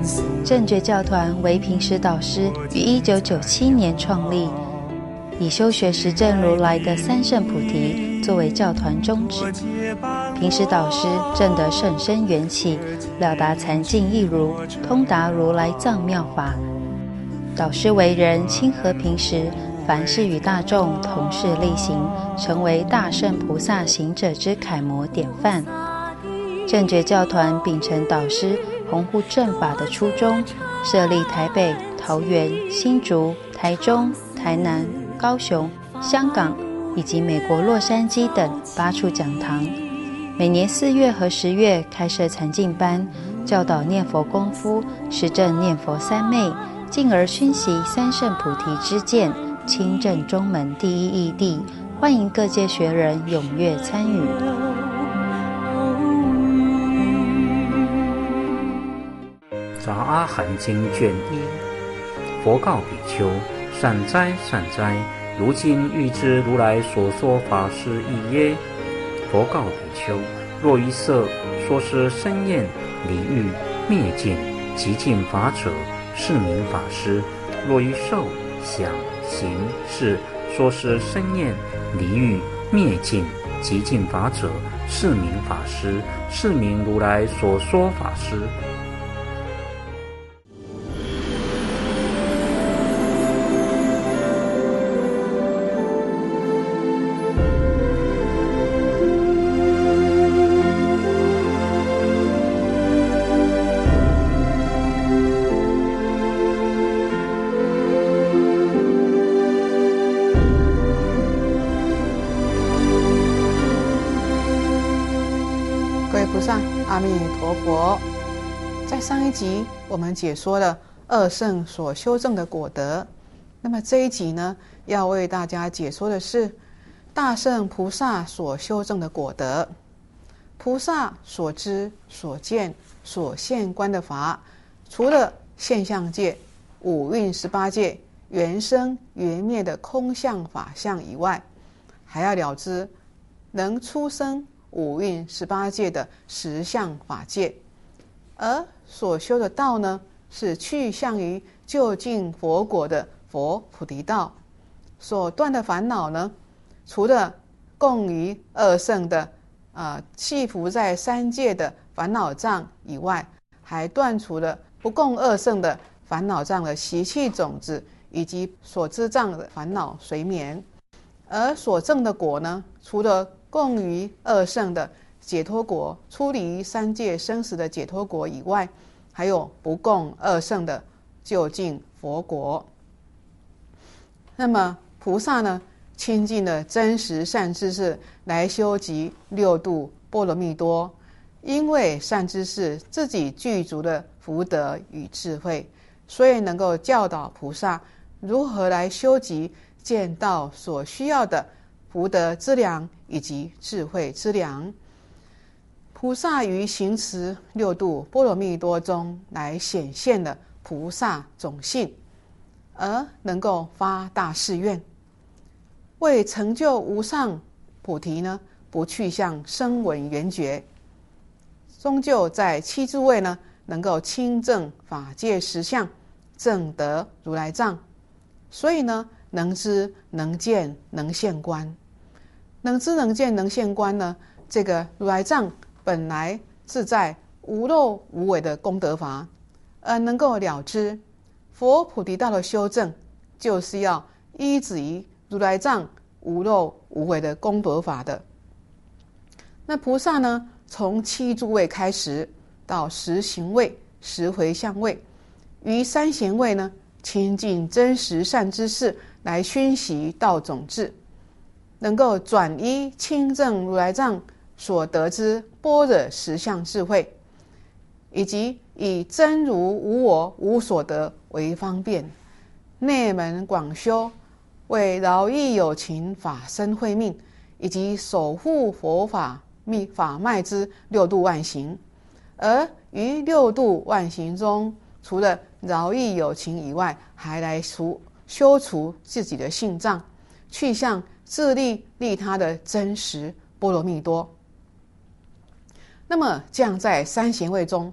正觉教团为平时导师于1997年创立，以修学实证如来的三圣菩提作为教团宗旨。平时导师证得甚深缘起，了达禅境义如，通达如来藏妙法。导师为人亲和平时，凡事与大众同事力行，成为大圣菩萨行者之楷模典范。正觉教团秉承导师弘护正法的初衷，设立台北、桃园、新竹、台中、台南、高雄、香港以及美国洛杉矶等8处讲堂，每年4月和10月开设禅净班，教导念佛功夫，实证念佛三昧，进而熏习三圣菩提之见，亲证中门第一义谛，欢迎各界学人踊跃参与。 杂阿含经卷1，佛告比丘：善哉善哉，如今欲知如来所说法是义耶？佛告比丘：若于色说是生厌离欲灭尽极尽法者，是名法师；若于受想行识说是生厌离欲灭尽极尽法者，是名法师，是名如来所说法师。 各位菩萨，阿弥陀佛。在上一集我们解说了二圣所修证的果德，那么这一集呢，要为大家解说的是大圣菩萨所修证的果德。菩萨所知所见所现观的法，除了现象界、五蕴18界缘生缘灭的空相法相以外，还要了知能出生五蕴18界的实相法界。而所修的道呢，是去向于究竟佛果的佛菩提道。所断的烦恼呢，除了共于二圣的系缚在三界的烦恼障以外，还断除了不共二圣的烦恼障的习气种子，以及所知障的烦恼随眠。而所证的果呢，除了共于二圣的解脱国，出离三界生死的解脱国以外，还有不共二圣的究竟佛国。那么菩萨呢，亲近了真实善知识来修集六度波罗蜜多，因为善知识自己具足的福德与智慧，所以能够教导菩萨如何来修集见到所需要的福德之粮以及智慧之粮。菩萨于行持六度波罗蜜多中来显现了菩萨种性，而能够发大誓愿，为成就无上菩提呢，不去向声闻缘觉，终究在七诸位呢，能够亲证法界实相，证得如来藏。所以呢，能知能见能现观。能知能见能现观呢，这个如来藏本来自在无漏无为的功德法，而能够了知佛菩提道的修正，就是要依止于如来藏无漏无为的功德法的。那菩萨呢，从七诸位开始，到十行位、十回向位，于三贤位呢，亲近真实善知识来熏习道种智，能够转依亲证如来藏所得之般若实相智慧，以及以真如无我无所得为方便，内门广修，为饶益有情法身慧命，以及守护佛法法脉之六度万行。而于六度万行中，除了饶益有情以外，还来修除自己的性障，去向自利利他的真实波罗蜜多。那么这样在三贤位中，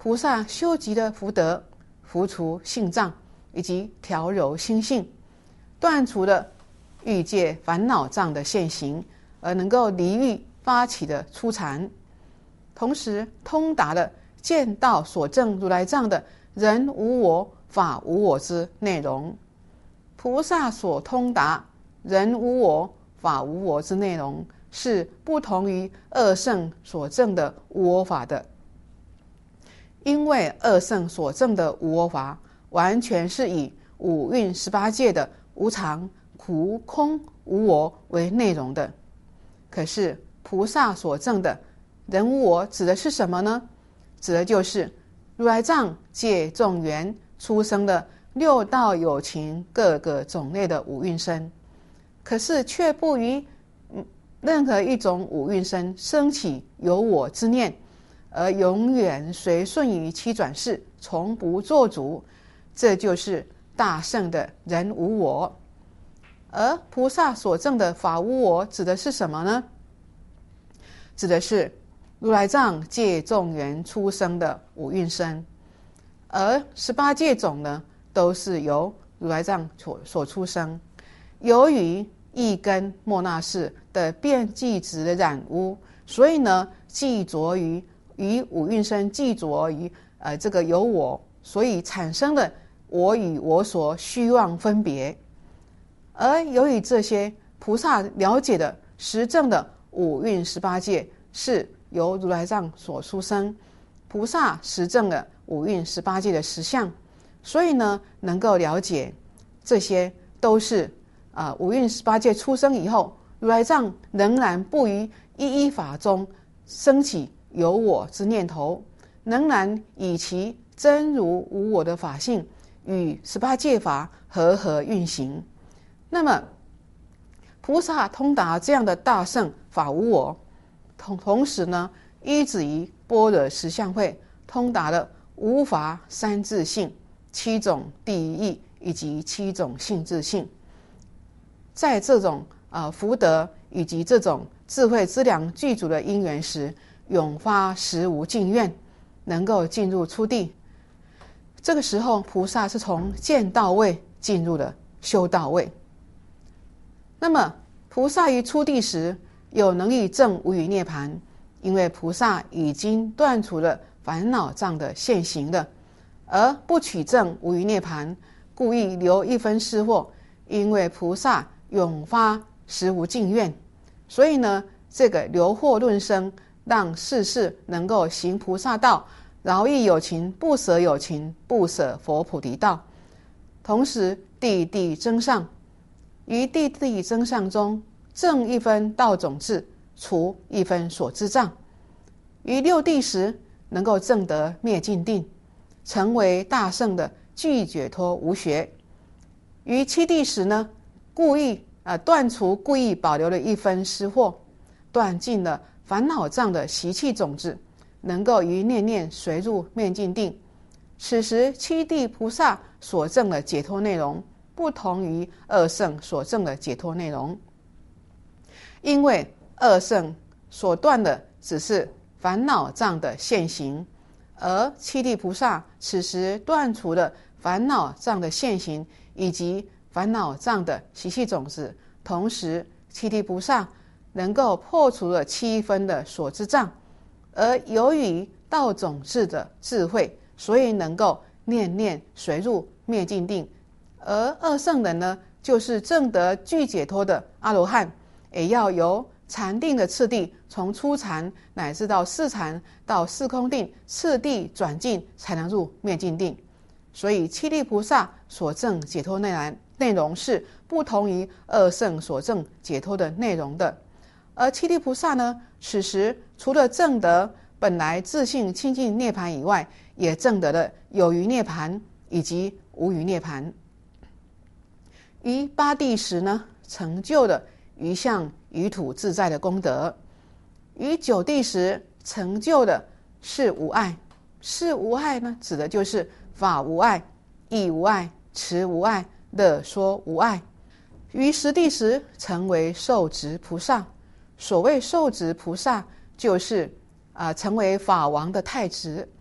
菩萨修集的福德，伏除性障，以及调柔心性，断除了欲界烦恼障的现行，而能够离欲发起的初禅，同时通达了见道所证如来藏的人无我法无我之内容。菩萨所通达人无我法无我之内容，是不同于二圣所证的无我法的。因为二圣所证的无我法完全是以五蕴18界的无常、苦、空、无我为内容的。可是菩萨所证的人无我指的是什么呢？指的就是如来藏借众缘出生的六道有情各个种类的五蕴身，可是却不于任何一种五蕴身生起有我之念，而永远随顺于七转世，从不做主。这就是大圣的人无我。而菩萨所证的法无我指的是什么呢？指的是如来藏借众缘出生的五蕴身，而18界种呢，都是由如来藏所出生。由于一根末那识的变计执的染污，所以呢，既着于五蕴身，既着于这个有我，所以产生了我与我所虚妄分别。而由于这些菩萨了解的实证的五蕴18界是由如来藏所出生，菩萨实证了五蕴18界的实相，所以呢，能够了解这些都是五蕴18界出生以后，如来藏仍然不于一一法中升起有我之念头，仍然以其真如无我的法性与18界法和运行。那么菩萨通达这样的大圣法无我，同时呢，依止于般若实相会，通达了无法三自性、7种第一义以及7种性自性。在这种福德以及这种智慧资粮具足的因缘时，永发实无尽愿，能够进入初地。这个时候菩萨是从见道位进入了修道位。那么菩萨于初地时有能力证无余涅槃，因为菩萨已经断除了烦恼障的现行了，而不取证无余涅槃，故意留一分施惑，因为菩萨永发实无尽愿，所以呢，这个留惑论生，让世事能够行菩萨道，饶益有情，不舍有情，不舍佛菩提道。同时地地增上，于地地增上中正一分道种智，除一分所知障。于六地时能够证得灭尽定，成为大圣的具解脱无学。于七地时呢，故意断除故意保留了一分施惑，断尽了烦恼障的习气种子，能够于念念随入灭尽定。此时七地菩萨所证的解脱内容不同于二圣所证的解脱内容，因为二圣所断的只是烦恼障的现行，而七地菩萨此时断除了烦恼障的现行以及烦恼障的习气种子，同时七地菩萨能够破除了七分的所知障，而由于道种智的智慧，所以能够念念随入灭尽定。而二圣人呢，就是证得具解脱的阿罗汉，也要由禅定的次第，从初禅乃至到四禅到四空定，次第转进才能入灭尽定。所以七地菩萨所证解脱内容是不同于二圣所证解脱的内容的。而七地菩萨呢，此时除了证得本来自性清净涅槃以外，也证得了有余涅槃以及无余涅槃。于八地时呢，成就了余相余土自在的功德。于九地时成就的是无碍。是无碍呢，指的就是法无碍、义无碍、持无碍、乐说无碍。于十地时成为受持菩萨。所谓受持菩萨，就是成为法王的太子。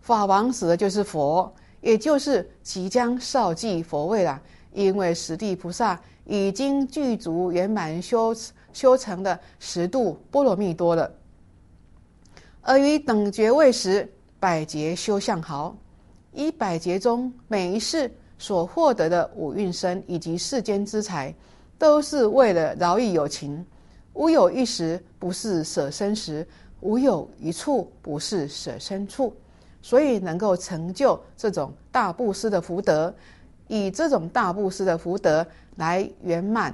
法王指的就是佛，也就是即将绍继佛位了。因为十地菩萨已经具足圆满修成的10度波罗蜜多了。而于等觉位时，百劫修相好，以百劫中每一世所获得的五蕴身以及世间之财，都是为了饶益有情。无有一时不是舍身时，无有一处不是舍身处，所以能够成就这种大布施的福德，以这种大布施的福德来圆满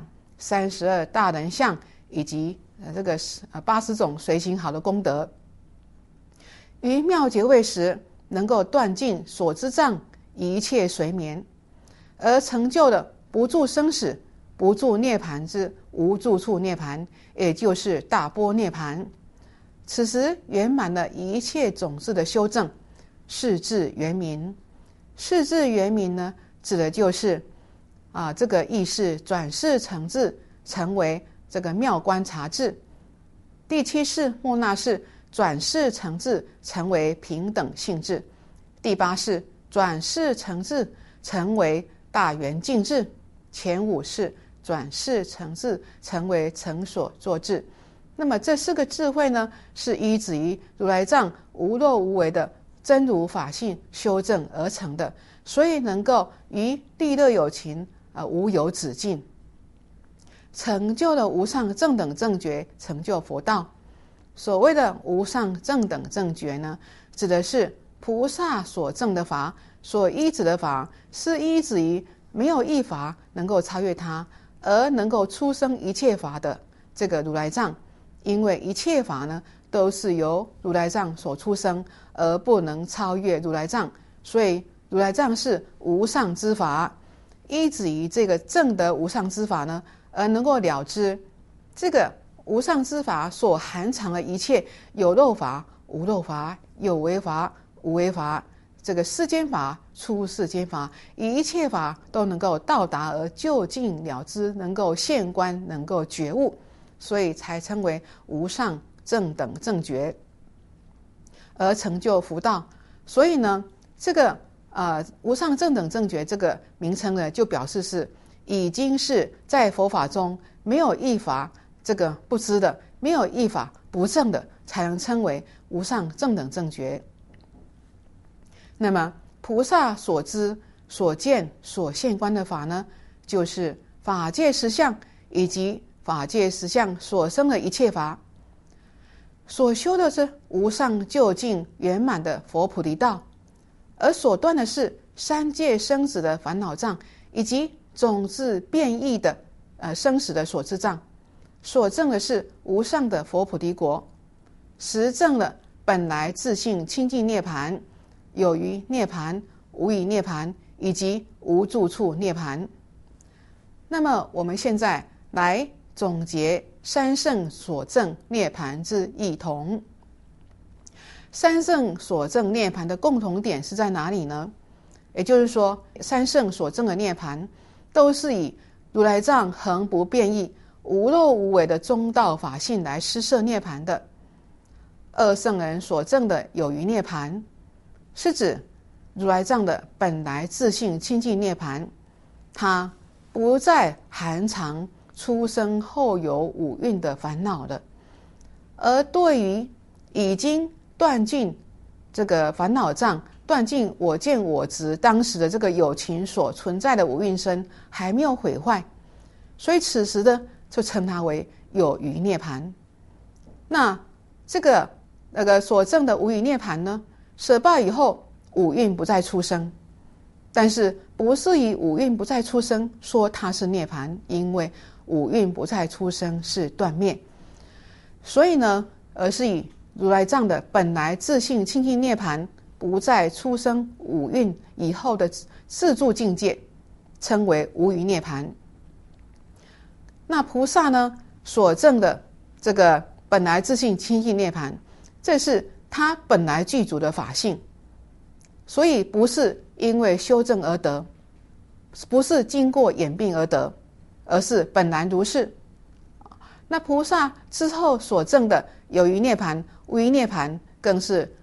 32大人相以及这个80种随行好的功德。于妙觉位时，能够断尽所知障，一切随眠，而成就了不住生死、不住涅槃之无住处涅槃，也就是大波涅槃。此时圆满了一切种子的修正，是智圆明。是智圆明呢，指的就是这个意识转世成智，成为这个妙观察智。第7世末那世转世成智，成为平等性智。第8世转世成智，成为大圆净智。前5世转世成智，成为成所作智。那么这4个智慧呢，是依止于如来藏无漏无为的真如法性修正而成的，所以能够于利乐有情无有止境，成就了无上正等正觉，成就佛道。所谓的无上正等正觉呢，指的是菩萨所证的法，所依止的法，是依止于没有一法能够超越它，而能够出生一切法的这个如来藏。因为一切法呢，都是由如来藏所出生，而不能超越如来藏，所以如来藏是无上之法。依止于这个正的无上之法呢，而能够了知这个无上之法所含藏的一切有漏法、无漏法、有为法、无为法，这个世间法、出世间法，一切法都能够到达而究竟了知，能够现观，能够觉悟，所以才称为无上正等正觉，而成就福道。所以呢，这个无上正等正觉这个名称呢，就表示是已经是在佛法中没有一法这个不知的，没有一法不正的，才能称为无上正等正觉。那么菩萨所知、所见、所现观的法呢，就是法界实相以及法界实相所生的一切法，所修的是无上究竟圆满的佛菩提道，而所断的是三界生死的烦恼障，以及种子变异的生死的所知障。所证的是无上的佛菩提国，实证了本来自性清净涅槃、有余涅槃、无余涅槃以及无住处涅槃。那么我们现在来总结三圣所证涅槃之异同。三圣所证涅槃的共同点是在哪里呢？也就是说，三圣所证的涅槃都是以如来藏恒不变异、无漏无为的中道法性来施设涅槃的。二圣人所证的有余涅槃，是指如来藏的本来自性清净涅槃，它不再含藏出生后有五蕴的烦恼了。而对于已经断尽这个烦恼障，断尽我见我执当时的这个有情所存在的五蕴身还没有毁坏，所以此时的就称它为有余涅槃。那这个所证的无余涅槃呢，舍报以后五蕴不再出生，但是不是以五蕴不再出生说它是涅槃，因为五蕴不再出生是断灭，所以呢，而是以如来藏的本来自性清净涅槃不再出生五蕴以后的自住境界，称为无余涅槃。那菩萨呢所证的这个本来自性清净涅槃，这是他本来具足的法性，所以不是因为修正而得，不是经过演变而得，而是本来如是。那菩萨之后所证的有余涅槃、无余涅槃，更是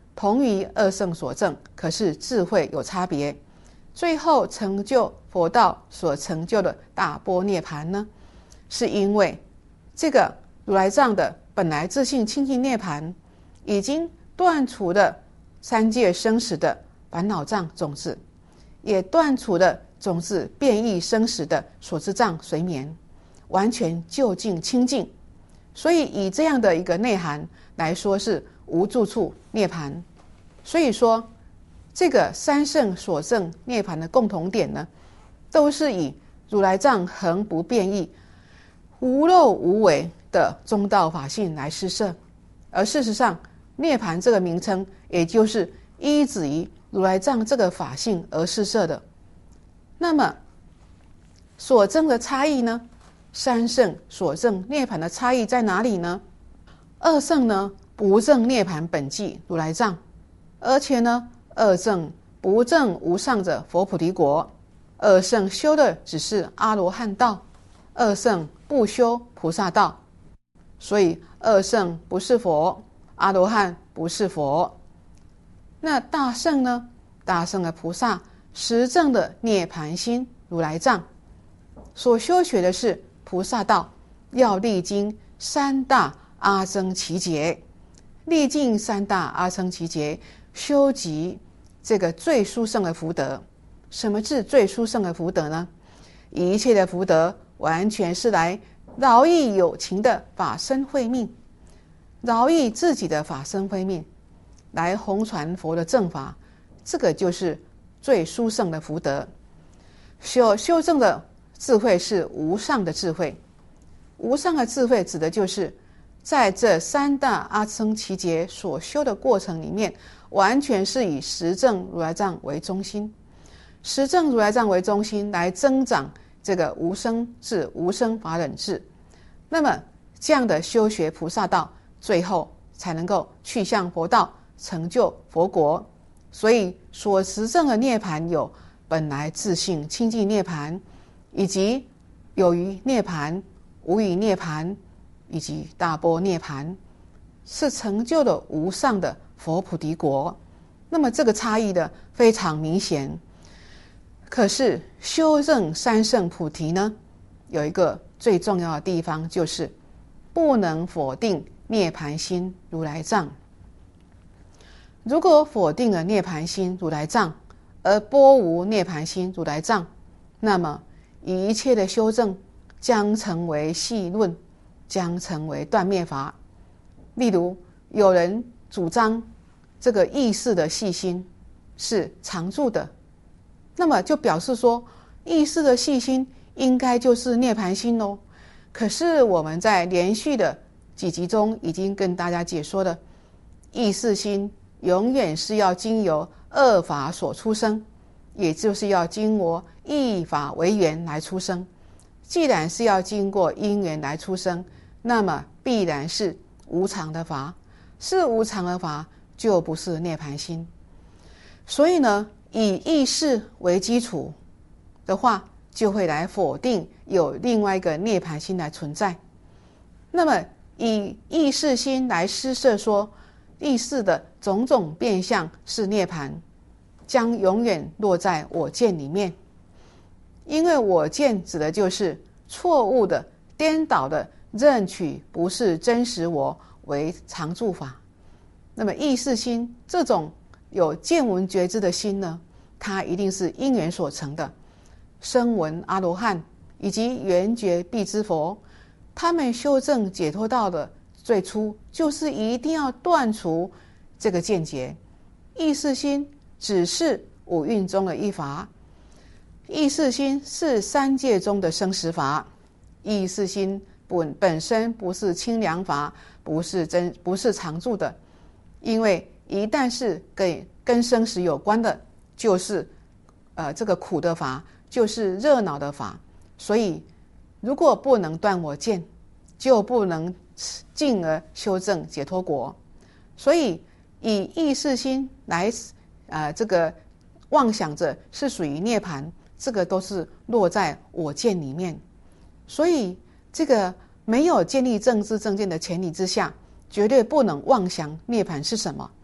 同于二圣所证，可是智慧有差别。最后成就佛道所成就的大般涅槃呢，是因为这个如来藏的本来自性清净涅槃，已经断除了三界生死的烦恼障种子，也断除了种子变异生死的所知障随眠，完全究竟清净。所以以这样的一个内涵来说，是无住处涅槃。所以说这个三圣所证涅槃的共同点呢，都是以如来藏恒不变异、无漏无为的中道法性来施设。而事实上，涅槃这个名称，也就是依止于如来藏这个法性而施设的。那么所证的差异呢？三圣所证涅槃的差异在哪里呢？二圣呢，不证涅槃本际如来藏，而且呢，二圣不证无上者佛菩提国。二圣修的只是阿罗汉道，二圣不修菩萨道。所以二圣不是佛，阿罗汉不是佛。那大圣呢？大圣的菩萨实证的涅槃心如来藏，所修学的是菩萨道，要历经三大阿僧祇劫，历尽三大阿僧祇劫，修集这个最殊胜的福德。什么是最殊胜的福德呢？一切的福德完全是来饶益有情的法身慧命，饶益自己的法身慧命，来弘传佛的正法。这个就是最殊胜的福德。修正的智慧是无上的智慧。无上的智慧指的就是在这三大阿僧祇劫所修的过程里面，完全是以实证如来藏为中心，实证如来藏为中心来增长这个无生智、无生法忍智。那么这样的修学菩萨道，最后才能够去向佛道，成就佛国。所以所实证的涅槃有本来自性清净涅槃，以及有余涅槃、无余涅槃，以及大般涅槃，是成就了无上的佛菩提国。那么这个差异的非常明显。可是修证三圣菩提呢，有一个最重要的地方，就是不能否定涅槃心如来藏。如果否定了涅槃心如来藏，而拨无涅槃心如来藏，那么一切的修正将成为戏论，将成为断灭法。例如有人主张这个意识的细心是常住的，那么就表示说意识的细心应该就是涅槃心咯。可是我们在连续的几集中已经跟大家解说了，意识心永远是要经由二法所出生，也就是要经过一法为缘来出生。既然是要经过因缘来出生，那么必然是无常的法，是无常的法就不是涅槃心。所以呢，以意识为基础的话，就会来否定有另外一个涅槃心来存在。那么以意识心来施设说意识的种种变相是涅槃，将永远落在我见里面。因为我见指的就是错误的、颠倒的认取不是真实我为常住法。那么意识心这种有见闻觉知的心呢，它一定是因缘所成的。声闻阿罗汉以及缘觉辟支佛，他们修正解脱道的最初就是一定要断除这个见解。意识心只是五蕴中的一法，意识心是三界中的生死法，意识心本身不是清凉法，不是常住的。因为一旦是跟生死有关的，就是这个苦的法，就是热闹的法。所以如果不能断我见，就不能进而修正解脱国。所以以意识心来这个妄想着是属于涅槃，这个都是落在我见里面。所以这个没有建立正知正见的前提之下，绝对不能妄想涅槃是什么。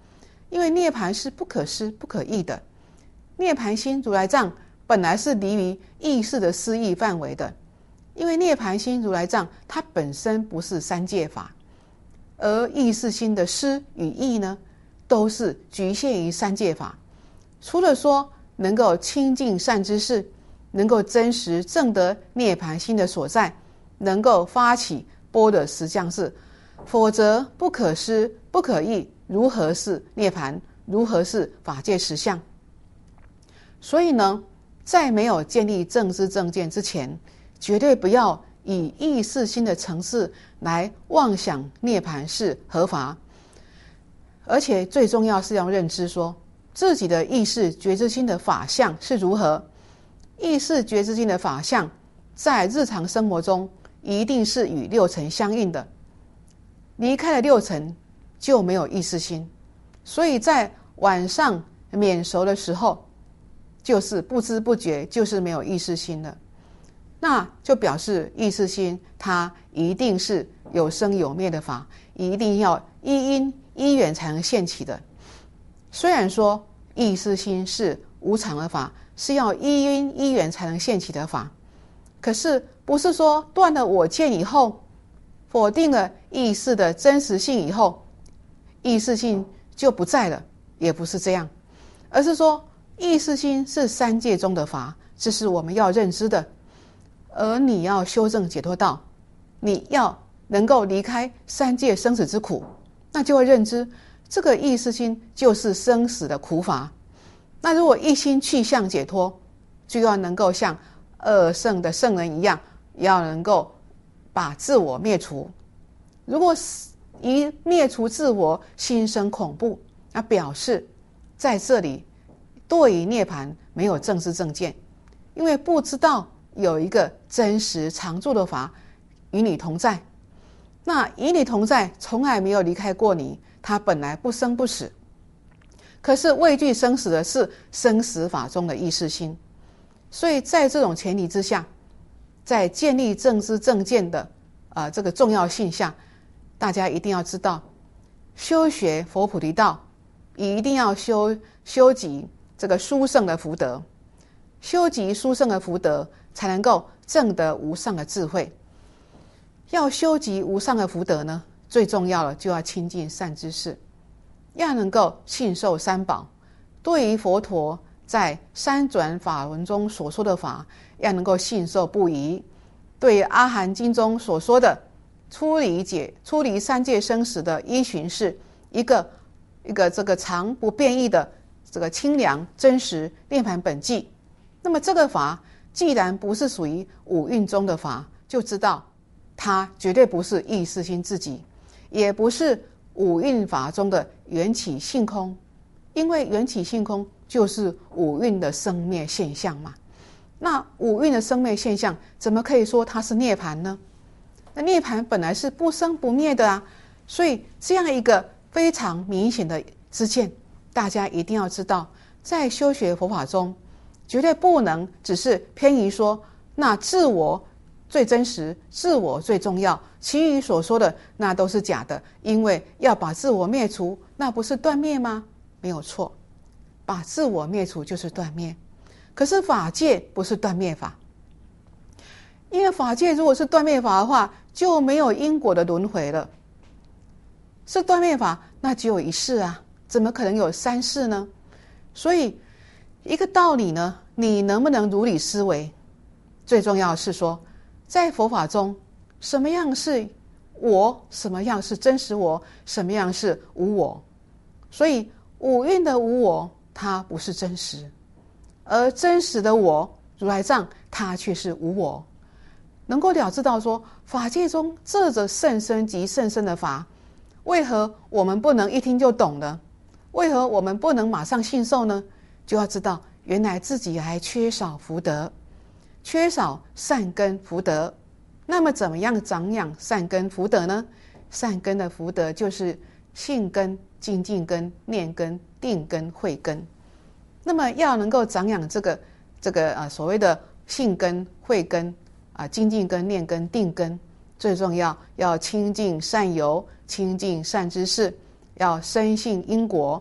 因为涅槃是不可思不可议的。涅槃心如来藏本来是离于意识的思议范围的，因为涅槃心如来藏它本身不是三界法，而意识心的思与意呢，都是局限于三界法。除了说能够亲近善知识，能够真实证得涅槃心的所在，能够发起般若实相事，否则不可思不可议，如何是涅槃，如何是法界实相？所以呢，在没有建立正知正见之前，绝对不要以意识心的层次来妄想涅槃是合法。而且最重要是要认知说自己的意识觉知心的法相是如何。意识觉知心的法相在日常生活中一定是与六尘相应的，离开了六尘就没有意识心，所以在晚上眠熟的时候，就是不知不觉就是没有意识心了，那就表示意识心它一定是有生有灭的法，一定要依因依缘才能现起的。虽然说意识心是无常的法，是要依因依缘才能现起的法，可是不是说断了我见以后，否定了意识的真实性以后，意识性就不在了，也不是这样，而是说意识心是三界中的法，这是我们要认知的。而你要修正解脱道，你要能够离开三界生死之苦，那就会认知这个意识心就是生死的苦法。那如果一心去向解脱，就要能够像二圣的圣人一样，要能够把自我灭除。如果一灭除自我心生恐怖，那表示在这里对于涅槃没有正知正见，因为不知道有一个真实常住的法与你同在。那与你同在从来没有离开过你，它本来不生不死，可是畏惧生死的是生死法中的意识心。所以在这种前提之下，在建立正知正见的这个重要性下，大家一定要知道，修学佛菩提道一定要修集这个殊胜的福德，修集殊胜的福德才能够证得无上的智慧。要修集无上的福德呢，最重要的就要亲近善知识，要能够信受三宝，对于佛陀在三转法轮中所说的法，要能够信受不疑。对于阿含经中所说的出离三界生死的依循是一个这个常不变异的这个清凉真实涅槃本际，那么这个法既然不是属于五蕴中的法，就知道它绝对不是意识心自己，也不是五蕴法中的缘起性空，因为缘起性空就是五蕴的生灭现象嘛。那五蕴的生灭现象怎么可以说它是涅槃呢？那涅槃本来是不生不灭的啊，所以这样一个非常明显的知见，大家一定要知道，在修学佛法中绝对不能只是偏移说那自我最真实，自我最重要，其余所说的那都是假的，因为要把自我灭除，那不是断灭吗？没有错，把自我灭除就是断灭。可是法界不是断灭法，因为法界如果是断灭法的话，就没有因果的轮回了。是断灭法，那只有一世啊，怎么可能有三世呢？所以一个道理呢，你能不能如理思维，最重要的是说，在佛法中，什么样是我，什么样是真实我，什么样是无我。所以五蕴的无我它不是真实，而真实的我如来藏它却是无我。能够了知到说法界中这甚深及甚深的法，为何我们不能一听就懂呢？为何我们不能马上信受呢？就要知道原来自己还缺少福德，缺少善根福德。那么怎么样长养善根福德呢？善根的福德就是信根、精进根、念根、定根、慧根。那么要能够长养这个所谓的信根、慧根精进根、念根、定根，最重要亲近善友，亲近善知识，要深信因果，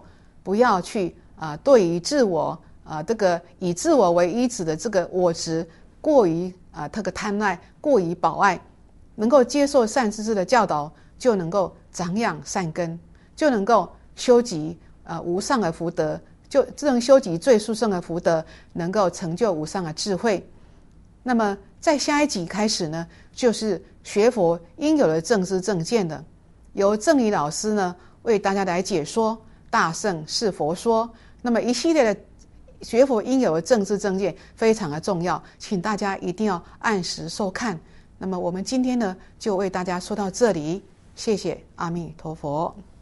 不要去对于自我这个以自我为依止的这个我执过于这个贪爱，过于保爱，能够接受善知识的教导，就能够长养善根，就能够修集无上的福德，就只能修集最殊胜的福德，能够成就无上的智慧。那么在下一集开始呢，就是学佛应有的正知正见的，由正仪老师呢为大家来解说大圣是佛说。那么一系列的学佛应有的正知正见非常的重要，请大家一定要按时收看。那么我们今天呢就为大家说到这里，谢谢阿弥陀佛。